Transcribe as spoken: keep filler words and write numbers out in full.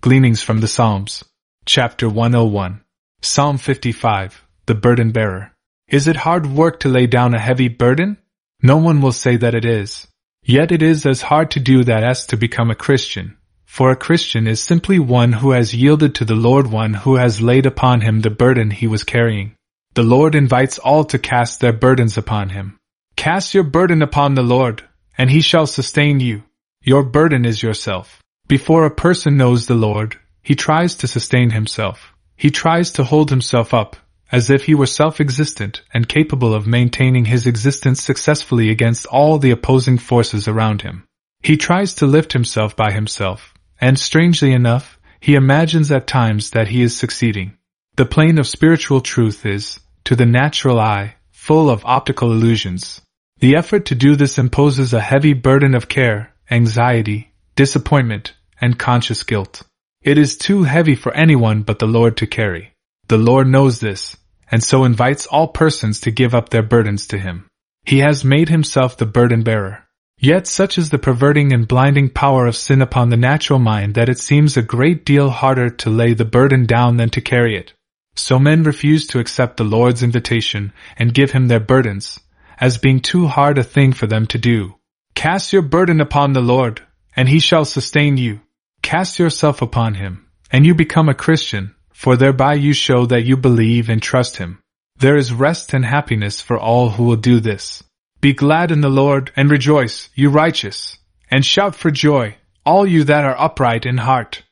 Gleanings from the Psalms. Chapter one oh one. Psalm fifty-five, the Burden Bearer. Is it hard work to lay down a heavy burden? No one will say that it is. Yet it is as hard to do that as to become a Christian, for a Christian is simply one who has yielded to the Lord, one who has laid upon him the burden he was carrying. The Lord invites all to cast their burdens upon him. Cast your burden upon the Lord, and he shall sustain you. Your burden is yourself. Before a person knows the Lord, he tries to sustain himself. He tries to hold himself up, as if he were self-existent and capable of maintaining his existence successfully against all the opposing forces around him. He tries to lift himself by himself, and strangely enough, he imagines at times that he is succeeding. The plane of spiritual truth is, to the natural eye, full of optical illusions. The effort to do this imposes a heavy burden of care, anxiety, disappointment, and conscious guilt. It is too heavy for anyone but the Lord to carry. The Lord knows this, and so invites all persons to give up their burdens to him. He has made himself the burden bearer. Yet such is the perverting and blinding power of sin upon the natural mind that it seems a great deal harder to lay the burden down than to carry it. So men refuse to accept the Lord's invitation and give him their burdens, as being too hard a thing for them to do. Cast your burden upon the Lord, and he shall sustain you. Cast yourself upon him, and you become a Christian, for thereby you show that you believe and trust him. There is rest and happiness for all who will do this. Be glad in the Lord, and rejoice, you righteous, and shout for joy, all you that are upright in heart.